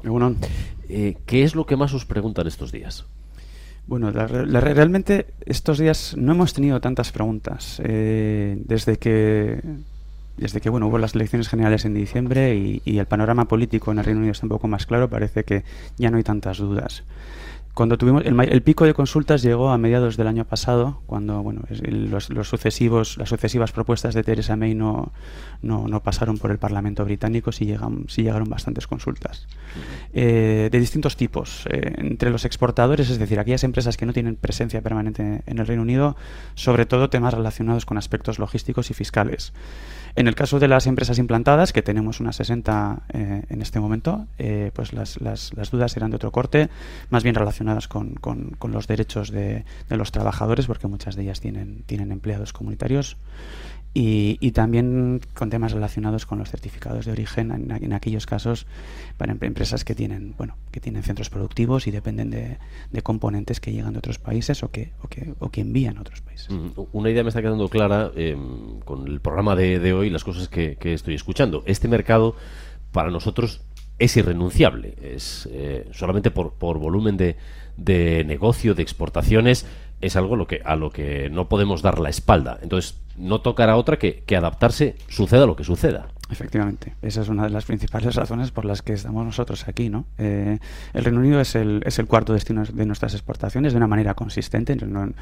Bueno, ¿qué es lo que más os preguntan estos días? Bueno, realmente estos días no hemos tenido tantas preguntas. Desde que bueno, hubo las elecciones generales en diciembre y el panorama político en el Reino Unido está un poco más claro, parece que ya no hay tantas dudas. Cuando tuvimos el pico de consultas llegó a mediados del año pasado, cuando bueno, las sucesivas propuestas de Theresa May no pasaron por el Parlamento británico, sí llegaron bastantes consultas. De distintos tipos. Entre los exportadores, es decir, aquellas empresas que no tienen presencia permanente en el Reino Unido, sobre todo temas relacionados con aspectos logísticos y fiscales. En el caso de las empresas implantadas, que tenemos unas 60 en este momento, pues las dudas eran de otro corte, más bien relacionadas con los derechos de los trabajadores, porque muchas de ellas tienen empleados comunitarios, y también con temas relacionados con los certificados de origen en aquellos casos para empresas que tienen centros productivos y dependen de componentes que llegan de otros países o que envían a otros países. Una idea me está quedando clara con el programa de hoy, las cosas que estoy escuchando. Este mercado para nosotros es irrenunciable, es solamente por volumen de negocio, de exportaciones, es algo a lo que no podemos dar la espalda. Entonces, no tocará otra que adaptarse, suceda lo que suceda. Efectivamente, esa es una de las principales razones por las que estamos nosotros aquí, ¿no? El Reino Unido es el cuarto destino de nuestras exportaciones de una manera consistente,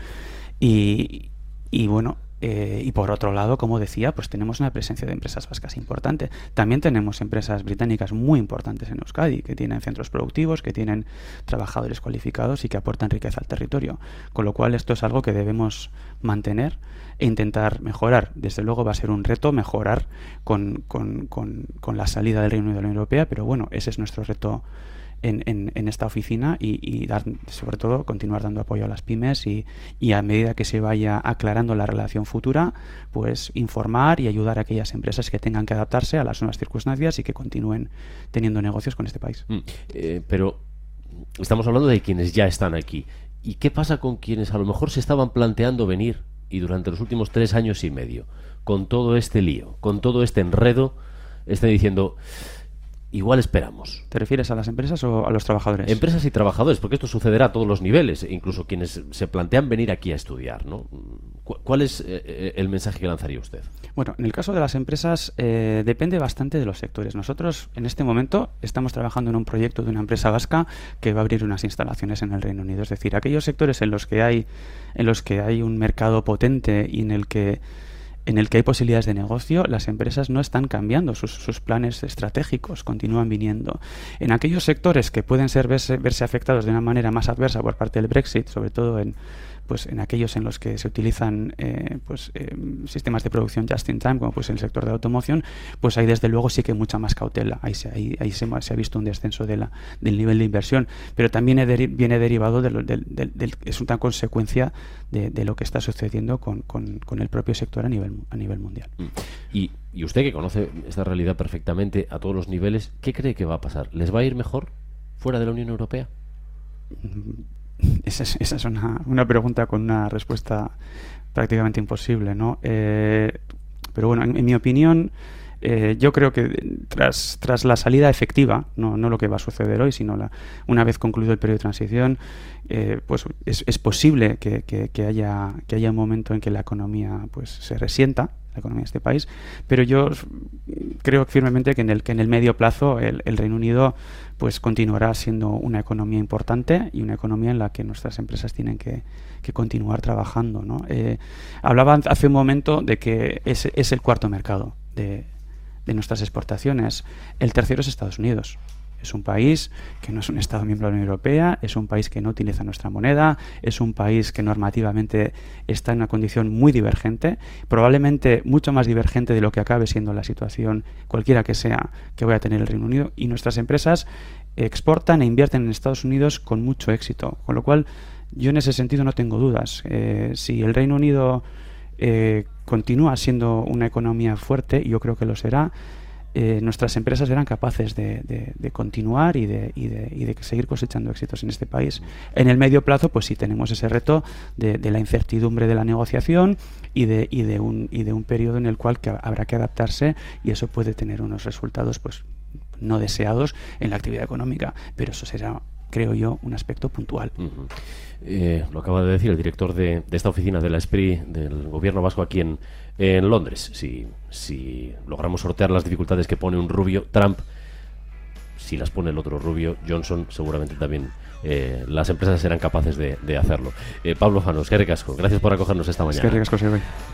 y bueno, y por otro lado, como decía, pues tenemos una presencia de empresas vascas importante. También tenemos empresas británicas muy importantes en Euskadi, que tienen centros productivos, que tienen trabajadores cualificados y que aportan riqueza al territorio. Con lo cual, esto es algo que debemos mantener e intentar mejorar. Desde luego va a ser un reto mejorar con la salida del Reino Unido de la Unión Europea, pero bueno, ese es nuestro reto en esta oficina y dar, sobre todo, continuar dando apoyo a las pymes y a medida que se vaya aclarando la relación futura, pues informar y ayudar a aquellas empresas que tengan que adaptarse a las nuevas circunstancias y que continúen teniendo negocios con este país. Pero estamos hablando de quienes ya están aquí. ¿Y qué pasa con quienes a lo mejor se estaban planteando venir y durante los últimos 3 años y medio, con todo este lío, con todo este enredo, están diciendo... Igual esperamos. ¿Te refieres a las empresas o a los trabajadores? Empresas y trabajadores, porque esto sucederá a todos los niveles, incluso quienes se plantean venir aquí a estudiar, ¿no? ¿Cuál es el mensaje que lanzaría usted? Bueno, en el caso de las empresas depende bastante de los sectores. Nosotros en este momento estamos trabajando en un proyecto de una empresa vasca que va a abrir unas instalaciones en el Reino Unido. Es decir, aquellos sectores en los que hay un mercado potente y en el que hay posibilidades de negocio, las empresas no están cambiando sus planes estratégicos, continúan viniendo. En aquellos sectores que pueden verse afectados de una manera más adversa por parte del Brexit, sobre todo en aquellos en los que se utilizan sistemas de producción just in time, como pues el sector de la automoción, pues ahí desde luego sí que hay mucha más cautela. Ahí se ha visto un descenso del nivel de inversión, pero también viene derivado es una consecuencia de lo que está sucediendo con el propio sector a nivel mundial. Y usted, que conoce esta realidad perfectamente a todos los niveles, ¿qué cree que va a pasar? ¿Les va a ir mejor fuera de la Unión Europea? Esa es una pregunta con una respuesta prácticamente imposible, ¿no? Pero bueno, en mi opinión, yo creo que tras la salida efectiva, no lo que va a suceder hoy, sino una vez concluido el periodo de transición, pues es posible que haya un momento en que la economía pues se resienta, la economía de este país, pero yo creo firmemente que en el medio plazo el Reino Unido pues continuará siendo una economía importante y una economía en la que nuestras empresas tienen que continuar trabajando, ¿no? Hablaba hace un momento de que es el cuarto mercado de nuestras exportaciones. El tercero es Estados Unidos. Es un país que no es un Estado miembro de la Unión Europea, es un país que no utiliza nuestra moneda, es un país que normativamente está en una condición muy divergente, probablemente mucho más divergente de lo que acabe siendo la situación cualquiera que sea que vaya a tener el Reino Unido, y nuestras empresas exportan e invierten en Estados Unidos con mucho éxito, con lo cual yo en ese sentido no tengo dudas. Si el Reino Unido continúa siendo una economía fuerte, y yo creo que lo será, nuestras empresas serán capaces de continuar y de seguir cosechando éxitos en este país. En el medio plazo, pues sí tenemos ese reto de la incertidumbre de la negociación y de un periodo en el cual habrá que adaptarse, y eso puede tener unos resultados pues no deseados en la actividad económica, pero eso será, creo yo, un aspecto puntual. Lo acaba de decir el director de esta oficina de la SPRI del gobierno vasco aquí en Londres. Si logramos sortear las dificultades que pone un rubio Trump, si las pone el otro rubio Johnson, seguramente también las empresas serán capaces de hacerlo. Pablo Fano, eskerrik asko, gracias por acogernos esta mañana. Eskerrik asko, Sergei.